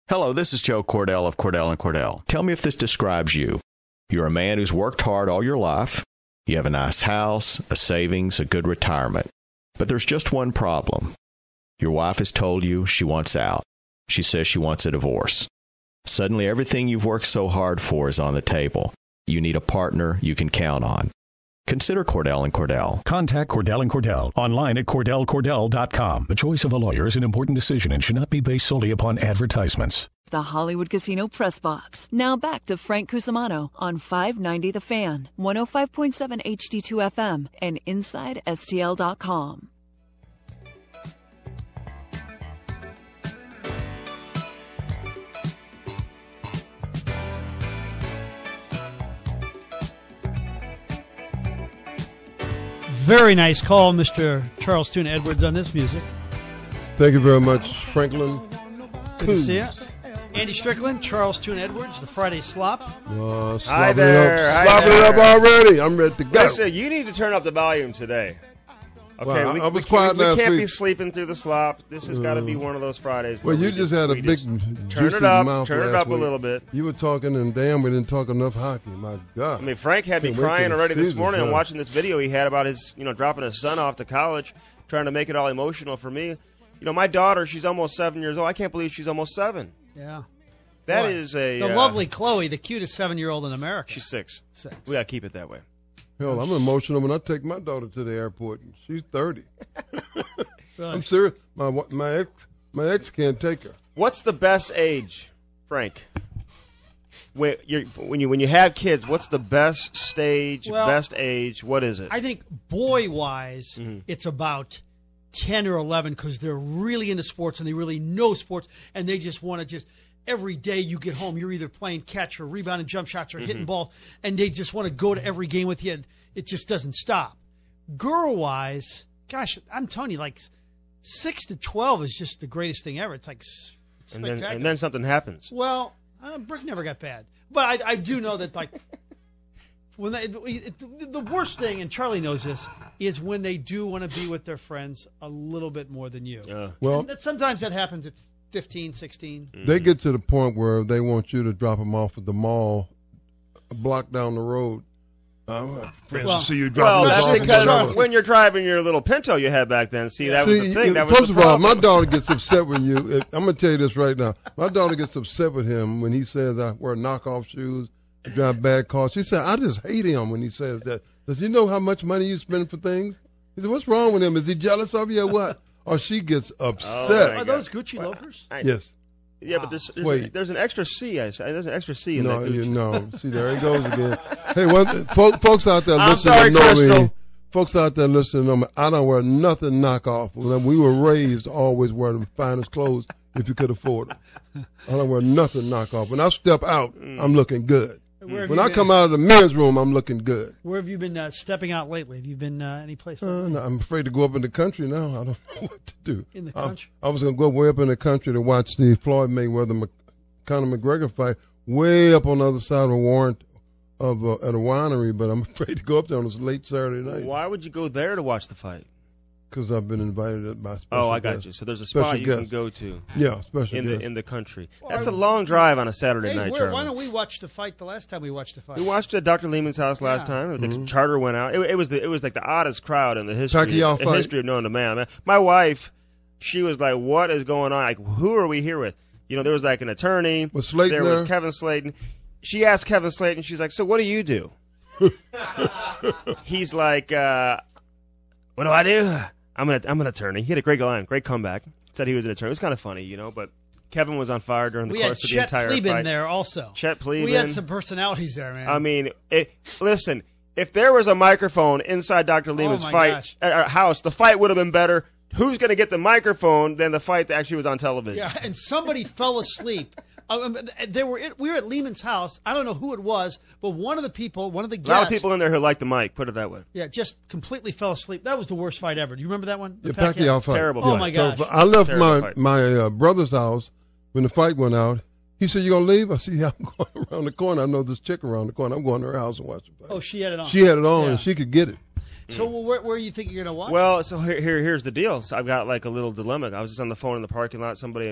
Hello, this is Joe Cordell of Cordell & Cordell. Tell me if this describes you. You're a man who's worked hard all your life. You have a nice house, a savings, a good retirement. But there's just one problem. Your wife has told you she wants out. She says she wants a divorce. Suddenly, everything you've worked so hard for is on the table. You need a partner you can count on. Consider Cordell & Cordell. Contact Cordell & Cordell online at CordellCordell.com. The choice of a lawyer is an important decision and should not be based solely upon advertisements. The Hollywood Casino Press Box. Now back to Frank Cusimano on 590 The Fan, 105.7 HD2 FM, and InsideSTL.com. Very nice call, Mr. Charles Tuna Edwards, on this music. Thank you very much, Franklin. Good to see you. Andy Strickland, Charles Tuna Edwards, the Friday Slop. Hi there. Slopping it up already. I'm ready to go. Listen, you need to turn up the volume today. Okay, well, I was quiet last we can't week. be sleeping through the slop. This has got to be one of those Fridays. Well, you just had a big turn juicy it up, mouth turn it last up week. a little bit. You were talking, and damn, we didn't talk enough hockey. My God. I mean, Frank had me Can't wait crying till the already this season's morning. I'm done. watching this video he had about his, dropping his son off to college, trying to make it all emotional for me. My daughter, she's almost 7 years old. I can't believe she's almost 7. Yeah. That Boy, is a... The lovely Chloe, the cutest 7-year-old in America. She's 6. 6. We got to keep it that way. Hell, I'm emotional when I take my daughter to the airport. She's 30. Really? I'm serious. My ex can't take her. What's the best age, Frank? When you have kids, what's the best stage, Well, best age? What is it? I think boy-wise, it's about 10 or 11 because they're really into sports and they really know sports and they just want to every day you get home, you're either playing catch or rebounding jump shots or hitting balls, and they just want to go to every game with you, and it just doesn't stop. Girl-wise, gosh, I'm telling you, 6 to 12 is just the greatest thing ever. It's it's spectacular. And then something happens. Well, Brick never got bad. But I do know that, when the worst thing, and Charlie knows this, is when they do want to be with their friends a little bit more than you. Well, And sometimes that happens at 15, 16. they get to the point where they want you to drop them off at the mall a block down the road. See you Well, them that's off because when you're driving your little Pinto you had back then, was the thing. That was first the of all, problem. my daughter gets upset with you. I'm going to tell you this right now. My daughter gets upset with him when he says I wear knockoff shoes, drive bad cars. She said, I just hate him when he says that. Does he know how much money you spend for things? He said, what's wrong with him? Is he jealous of you or what? Or she gets upset. Are those Gucci loafers? Yes. Yeah, but there's an extra C. There's an extra C in that Gucci. No. See, there he goes again. Hey, folks out there I'm listening sorry, to know Crystal. me. Folks out there listening to know me. I don't wear nothing knockoff. We were raised to always wear the finest clothes if you could afford them. I don't wear nothing knockoff. When I step out, I'm looking good. When I come out of the men's room, I'm looking good. Where have you been stepping out lately? Have you been any place? No, I'm afraid to go up in the country now. I don't know what to do. In the country? I was going to go way up in the country to watch the Floyd Mayweather Conor McGregor fight way up on the other side of a warrant at a winery, but I'm afraid to go up there on this late Saturday night. Why would you go there to watch the fight? Because I've been invited by special Oh, I got guests. you. So there's a Special spot you guest. can go to. Yeah, special guest. in the country. That's a long drive on a Saturday night, Charlie. Why don't we watch the fight the last time we watched the fight? We watched at Dr. Lehman's house last time. The charter went out. It was like the oddest crowd in the history Pacquiao fight? history of known to man. My wife, she was like, "What is going on? Like, who are we here with?" There was like an attorney. Was Slayton there? Was there? Kevin Slayton. She asked Kevin Slayton. She's like, "So what do you do?" He's like, "What do I do? I'm an attorney." He had a great line, great comeback. Said he was an attorney. It was kind of funny, But Kevin was on fire during the course of the entire We had Chet fight. Pleben there also. Chet Pleben. We had some personalities there, man. I mean, listen, if there was a microphone inside Dr. Lehman's gosh. house, the fight would have been better. Who's going to get the microphone than the fight that actually was on television? Yeah, and somebody fell asleep. We were at Lehman's house. I don't know who it was, but one of the guests. A lot of people in there who like the mic, put it that way. Yeah, just completely fell asleep. That was the worst fight ever. Do you remember that one? The Pacquiao fight. Terrible Oh, fight. my gosh. So I left Terrible fight. my brother's house when the fight went out. He said, "You gonna leave?" I said, "Yeah, I'm going around the corner. I know this chick around the corner. I'm going to her house and watch the fight." Oh, she had it on. She had it on, Yeah. and she could get it. So where you think you're going to watch? Well, so here's the deal. So I've got like a little dilemma. I was just on the phone in the parking lot. Somebody,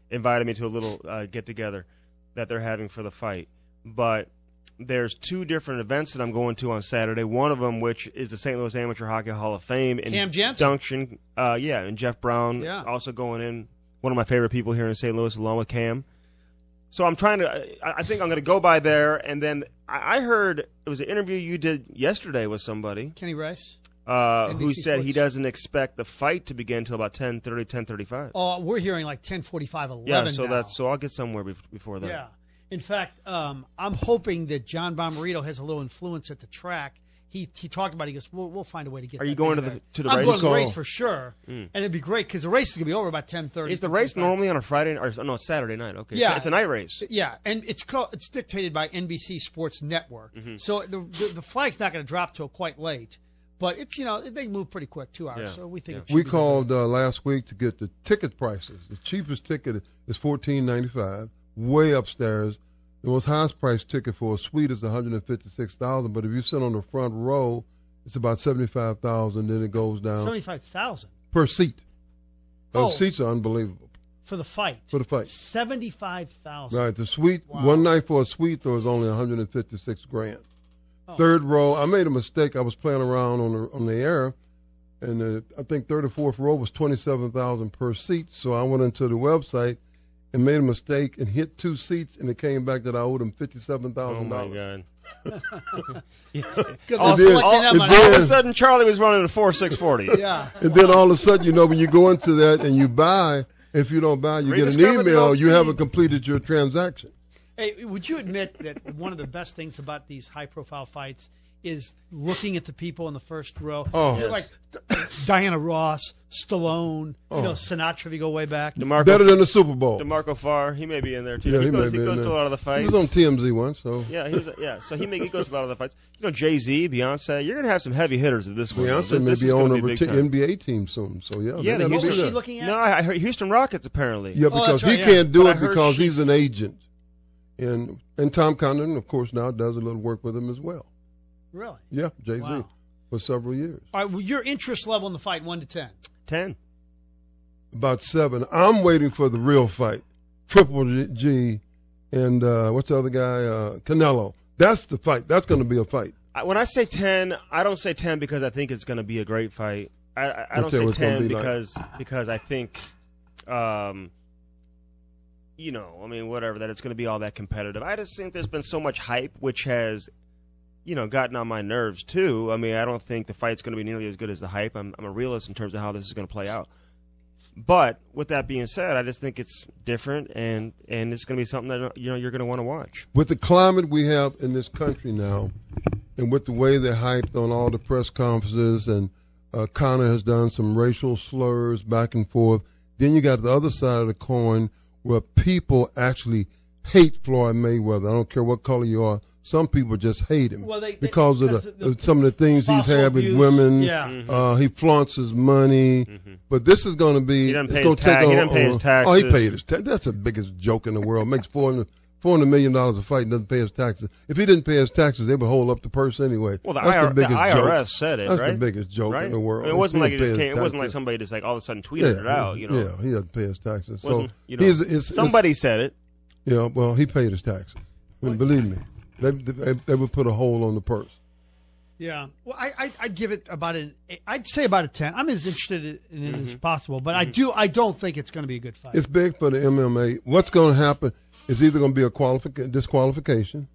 invited me to a little get-together that they're having for the fight. But there's 2 different events that I'm going to on Saturday. One of them, which is the St. Louis Amateur Hockey Hall of Fame. Cam Jansen. Junction, and Jeff Brown also going in. One of my favorite people here in St. Louis, along with Cam. So I'm trying to. I think I'm going to go by there, and then I heard it was an interview you did yesterday with somebody, Kenny Rice, who said Sports. he doesn't expect the fight to begin until about 10:30, 10:35. Oh, we're hearing like 10:45, 11. Yeah, so now. so I'll get somewhere before that. Yeah. In fact, I'm hoping that John Bomarito has a little influence at the track. He talked about it. He goes, we'll find a way to get. Are you going to the race? I'm going to the race for sure, and it'd be great because the race is going to be over about 10:30. Is the race normally on a Friday or no? It's Saturday night. Okay, Yeah, it's a night race. Yeah, and it's dictated by NBC Sports Network, so the flag's not going to drop till quite late. But it's they move pretty quick, 2 hours. Yeah. So we think We called last week to get the ticket prices. The cheapest ticket is $14.95, way upstairs. The most highest price ticket for a suite is $156,000. But if you sit on the front row, it's about $75,000. Then it goes down $75,000 per seat. Oh. Those seats are unbelievable for the fight. $75,000. Right. The suite one night for a suite though is only $156,000. Oh. Third row. I made a mistake. I was playing around on the air, and I think third or fourth row was $27,000 per seat. So I went into the website and made a mistake and hit 2 seats, and it came back that I owed him $57,000. Oh my God! All of a sudden, Charlie was running a 4.640. Yeah. And then all of a sudden, when you go into that and you buy, if you don't buy, you get an email. You haven't completed your transaction. Hey, would you admit that one of the best things about these high-profile fights is looking at the people in the first row? Oh, yes. Like Diana Ross, Stallone, Sinatra if you go way back. Better than the Super Bowl. DeMarco Farr, he may be in there too. Yeah, he goes to a lot of the fights. He was on TMZ once, so yeah, So he goes to a lot of the fights. Jay-Z, Beyonce, you're gonna have some heavy hitters at this one. Beyonce may be on a NBA team soon, so yeah. Yeah, what was she looking at? No, I heard Houston Rockets apparently. Yeah, because he can't do it because he's an agent, and Tom Condon, of course, now does a little work with him as well. Really? Yeah, Jay-Z for several years. All right, well, your interest level in the fight, 1 to 10? 10. About 7. I'm waiting for the real fight. Triple G and what's the other guy? Canelo. That's the fight. That's going to be a fight. When I say 10, I don't say 10 because I think it's going to be a great fight. I don't say 10 because I think, whatever, that it's going to be all that competitive. I just think there's been so much hype, which has gotten on my nerves too. I mean, I don't think the fight's going to be nearly as good as the hype. I'm a realist in terms of how this is going to play out. But with that being said, I just think it's different, and it's going to be something that you're going to want to watch. With the climate we have in this country now, and with the way they're hyped on all the press conferences, and Conor has done some racial slurs back and forth. Then you got the other side of the coin where people actually hate Floyd Mayweather. I don't care what color you are. Some people just hate him because of some of the things he's had with women. Yeah. He flaunts his money. Mm-hmm. But this is going to be. He doesn't pay his taxes. He doesn't pay his taxes. Oh, he paid his taxes. That's the biggest joke in the world. Makes $400 million a fight and doesn't pay his taxes. If he didn't pay his taxes, they would hold up the purse anyway. Well, the biggest IRS joke. said it, That's right? the biggest joke in the world. I mean, it wasn't like it just came. It wasn't like somebody just all of a sudden tweeted it out. Yeah, he doesn't pay his taxes. So somebody said it. Yeah, well, he paid his taxes. I mean, believe me. They would put a hole on the purse. Yeah. Well, I'd give it I'd say about a 10. I'm as interested in it as possible, but I don't think it's going to be a good fight. It's big for the MMA. What's going to happen is either going to be a disqualification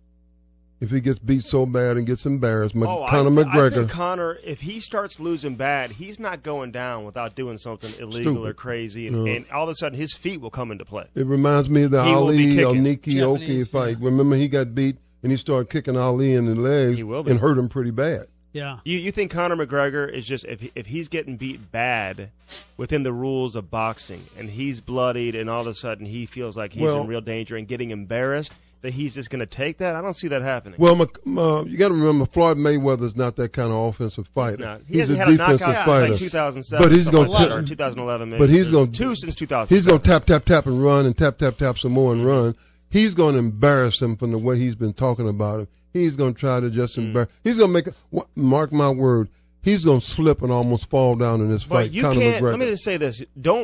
if he gets beat so bad and gets embarrassed. Conor McGregor. I think Conor, if he starts losing bad, he's not going down without doing something illegal or crazy, and all of a sudden his feet will come into play. It reminds me of the Ali or Nikki Oki fight. Yeah. Remember, he got beat and he started kicking Ali in the legs and hurt him pretty bad. Yeah. You think Conor McGregor is just if he's getting beat bad within the rules of boxing and he's bloodied and all of a sudden he feels like he's in real danger and getting embarrassed, that he's just going to take that? I don't see that happening. Well, you got to remember, Floyd Mayweather's not that kind of offensive fighter. No, he's a defensive fighter. Like 2007, but he's going to 2011. Maybe. But he's going two since 2007. He's going to tap and run and tap some more and run. He's going to embarrass him from the way he's been talking about him. He's going to try to just embarrass. He's going to mark my word. He's going to slip and almost fall down in this fight. But you can't. Let me just say this: don't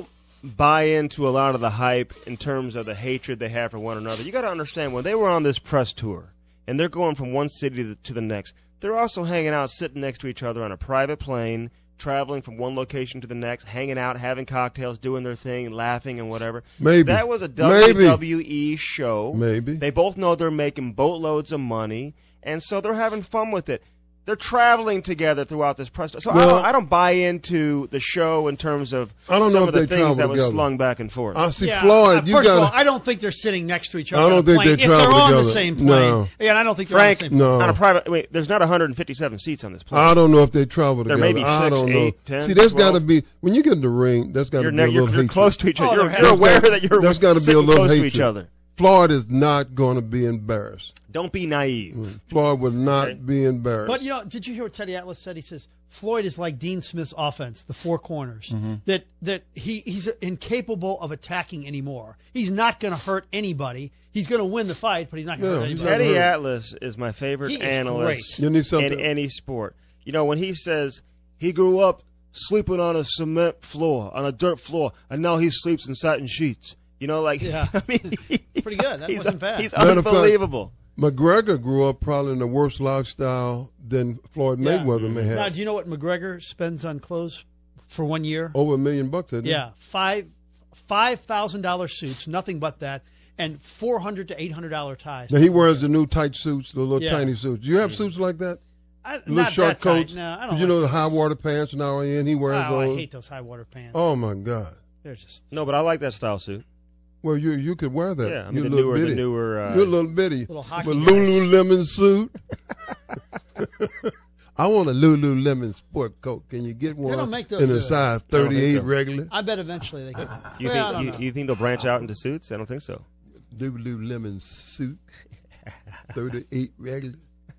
buy into a lot of the hype in terms of the hatred they have for one another. You got to understand, when they were on this press tour and they're going from one city to the next, they're also hanging out, sitting next to each other on a private plane, traveling from one location to the next, hanging out, having cocktails, doing their thing, laughing and whatever. Maybe. That was a WWE show. Maybe. They both know they're making boatloads of money, and so they're having fun with it. They're traveling together throughout this press. So Well, I don't buy into the show in terms of I don't some know of if the they things that travel was together. slung back and forth. I see Yeah, Floyd. You first of all, got. I don't think they're sitting next to each other. I don't on a think plane. they If they're travel on the together. same plane, No. yeah, and I don't think they're Frank, on the same plane. No. on a private, wait, there's not 157 seats on this plane. I don't know if they travel together. There may be I 6, don't know. 8, 10, See, there's got to 12. be when you get in the ring. There's got to be a little You're hatred. close to each other. Oh, You're, there you're has aware got- that you're there's gotta be a sitting little close to hatred. each other. Floyd is not going to be embarrassed. Don't be naive. Floyd would not Okay. be embarrassed. But, did you hear what Teddy Atlas said? He says, Floyd is like Dean Smith's offense, the four corners, that he's incapable of attacking anymore. He's not going to hurt anybody. He's going to win the fight, but he's not going to Yeah, hurt he's anybody. Teddy hurt. Atlas is my favorite He is analyst great. You need in something. any sport. When he says he grew up sleeping on a cement floor, on a dirt floor, and now he sleeps in satin sheets. Yeah. I mean, Pretty good. That wasn't bad. He's Matter of fact, unbelievable. McGregor grew up probably in a worse lifestyle than Floyd Yeah. Mayweather may have. Now, do you know what McGregor spends on clothes for 1 year? Over $1 million, isn't it? Yeah, $5,000 suits, nothing but that, and $400 to $800 ties. Now he wears the new tight suits, the little Yeah. tiny suits. Do you have suits like that? Little Not short that tight. coats. No, I don't. You know the like high those. water pants now in. He wears Oh, I those. hate those high water pants. Oh my God. They're just. No, but I like that style suit. Well, you could wear that. Yeah, I You're mean a the little bitty. newer. You're a little bitty. Little hockey With guys. Lululemon suit. I want a Lululemon sport coat. Can you get one don't make those, in a size I don't think 38 so. regular? I bet eventually they can. You Well, I don't think know. you think they'll branch out into suits? I don't think so. Lululemon suit 38 regular.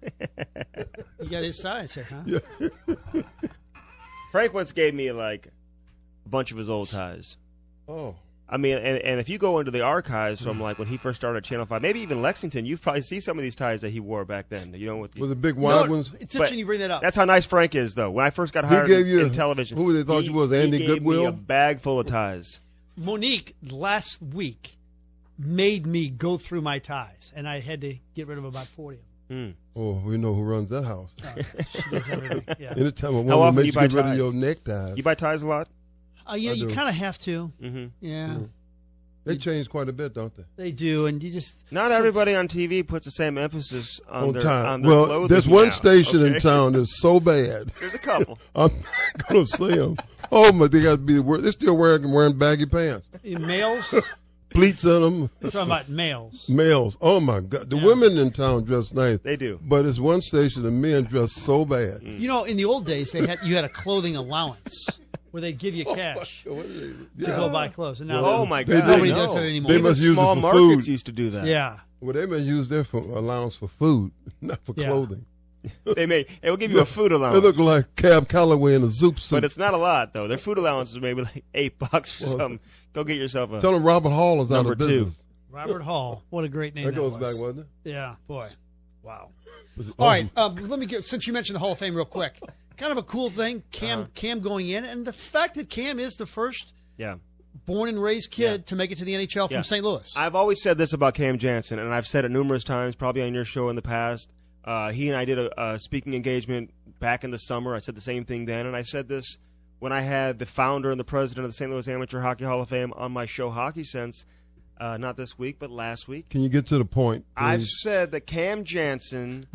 You got his size here, huh? Yeah. Frank once gave me a bunch of his old ties. Oh. I mean, and if you go into the archives from when he first started at Channel 5, maybe even Lexington, you probably see some of these ties that he wore back then. With the big You know wide what? ones? It's interesting you bring that up. That's how nice Frank is, though. When I first got He hired gave you in television, who they thought you was, Andy he gave Goodwill? me a bag full of ties. Monique last week made me go through my ties, and I had to get rid of about 40 of them. Oh, we know who runs that house. She does everything. Yeah. Anytime I How want to often make do you you buy get rid of ties? your neckties. You buy ties a lot? Yeah, I you do. kind of have to. Mm-hmm. Yeah, They change quite a bit, don't they? they do, and you just Not everybody on TV puts the same emphasis on their time. on their Well, clothing there's one now, station in okay? town that's so bad. There's a couple. I'm not going to say them. Oh, my, they got to be the worst. They're still wearing baggy pants. males. Pleats in them. We're talking about males. Males. Oh, my God. The women in town dress nice. They do. But it's one station the men dress so bad. You know, in the old days, you had a clothing allowance where they'd give you cash to go buy clothes, and now Oh my They- God! nobody no. does that anymore. They Even must use it small for markets food. used to do that. Yeah, Well, they may use their allowance for food, not for Yeah. clothing. It will give you a food They allowance. look like Cab Calloway in a Zoop suit. But it's not a lot though. Their food allowance is maybe like $8 or something. Go get yourself a. Tell them Robert Hall is out Number of two. business. Robert Hall. What a great name That that goes was. back, wasn't it? Yeah, boy. Wow. Was it- All right, let me get, since you mentioned the Hall of Fame real quick, kind of a cool thing, Cam going in, and the fact that Cam is the first Yeah. born and raised kid to make it to the NHL Yeah. from St. Louis. I've always said this about Cam Jansen, and I've said it numerous times, probably on your show in the past. He and I did a speaking engagement back in the summer. I said the same thing then, and I said this when I had the founder and the president of the St. Louis Amateur Hockey Hall of Fame on my show, Hockey Sense, not this week, but last week. Can you get to the point, I've please? said that Cam Jansen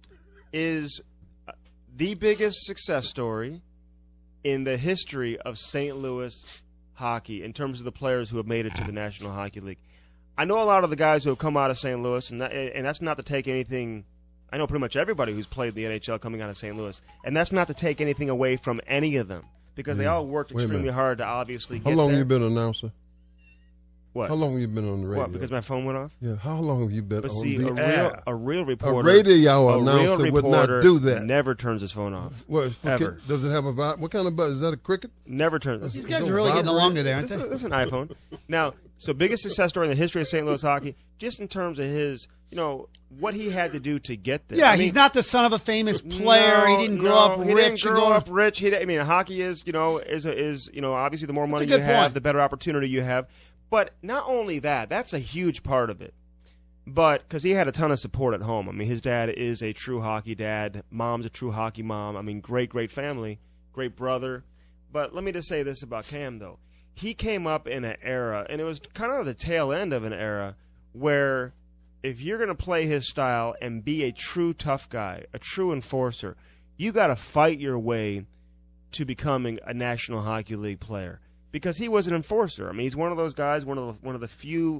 is the biggest success story in the history of St. Louis hockey in terms of the players who have made it to the National Hockey League. I know a lot of the guys who have come out of St. Louis, and that's not to take anything. I know pretty much everybody who's played the NHL coming out of St. Louis, and that's not to take anything away from any of them because they all worked Wait a extremely minute. hard to obviously get How long there. you been an announcer? What? How long have you been on the radio? What? Because my phone went off? Yeah, how long have you been But on see, the air? a real reporter, radio a announcer real would not reporter do that. Never turns his phone off. What, Ever. Does it have a what kind of buzz? Is that a cricket? Never turns. These guys are really getting along today, aren't This they? is an iPhone. Now, so biggest success story in the history of St. Louis hockey, just in terms of his what he had to do to get there. Yeah, I mean, he's not the son of a famous player. He didn't grow up rich. He didn't grow up rich. Hockey is obviously the more money you have, the better opportunity you have. But not only that, that's a huge part of it. But because he had a ton of support at home. I mean, his dad is a true hockey dad. Mom's a true hockey mom. I mean, great family, great brother. But let me just say this about Cam, though. He came up in an era, and it was kind of the tail end of an era, where if you're going to play his style and be a true tough guy, a true enforcer, you got to fight your way to becoming a National Hockey League player. Because he was an enforcer. I mean, he's one of those guys, one of the few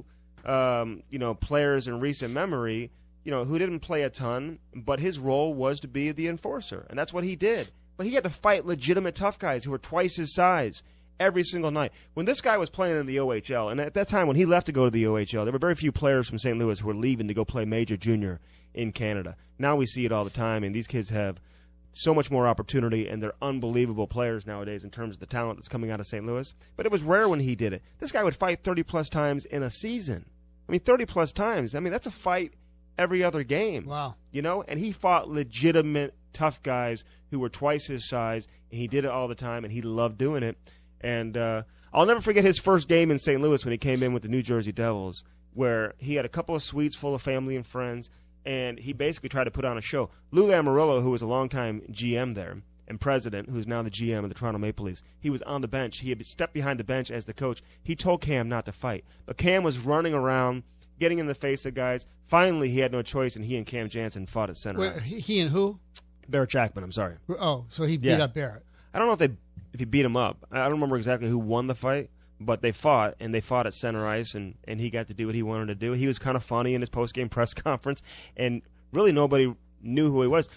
players in recent memory, who didn't play a ton, but his role was to be the enforcer, and that's what he did. But he had to fight legitimate tough guys who were twice his size every single night. When this guy was playing in the OHL, and at that time when he left to go to the OHL, there were very few players from St. Louis who were leaving to go play major junior in Canada. Now we see it all the time, and these kids have so much more opportunity, and they're unbelievable players nowadays in terms of the talent that's coming out of St. Louis. But it was rare when he did it. This guy would fight 30-plus times in a season. I mean, 30-plus times. I mean, that's a fight every other game. Wow. And he fought legitimate tough guys who were twice his size, and he did it all the time, and he loved doing it. And I'll never forget his first game in St. Louis when he came in with the New Jersey Devils, where he had a couple of suites full of family and friends, and he basically tried to put on a show. Lou Lamoriello, who was a longtime GM there and president, who's now the GM of the Toronto Maple Leafs, he was on the bench. He had stepped behind the bench as the coach. He told Cam not to fight. But Cam was running around, getting in the face of guys. Finally, he had no choice, and he and Cam Janssen fought at center ice. He and who? Barrett Jackman, I'm sorry. Oh, so he beat up Barrett. I don't know if he beat him up. I don't remember exactly who won the fight, but they fought at center ice, and he got to do what he wanted to do. He was kind of funny in his post-game press conference, and really nobody knew who he was.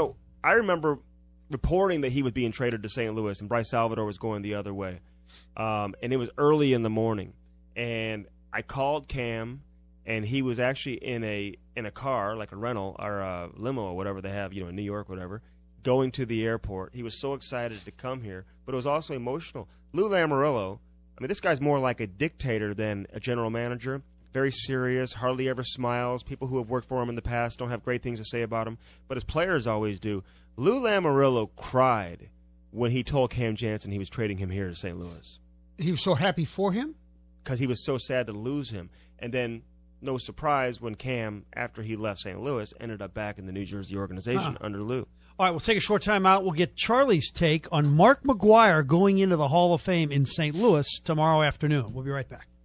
I remember reporting that he was being traded to St. Louis, and Bryce Salvador was going the other way. And it was early in the morning, and I called Cam, and he was actually in a car, like a rental or a limo or whatever they have, in New York, whatever, going to the airport. He was so excited to come here, but it was also emotional. Lou Lamoriello, I mean, this guy's more like a dictator than a general manager. Very serious, hardly ever smiles. People who have worked for him in the past don't have great things to say about him, but his players always do. Lou Lamoriello cried when he told Cam Janssen he was trading him here to St. Louis. He was so happy for him? Because he was so sad to lose him. And then, no surprise, when Cam, after he left St. Louis, ended up back in the New Jersey organization under Lou. All right, we'll take a short time out. We'll get Charlie's take on Mark McGwire going into the Hall of Fame in St. Louis tomorrow afternoon. We'll be right back.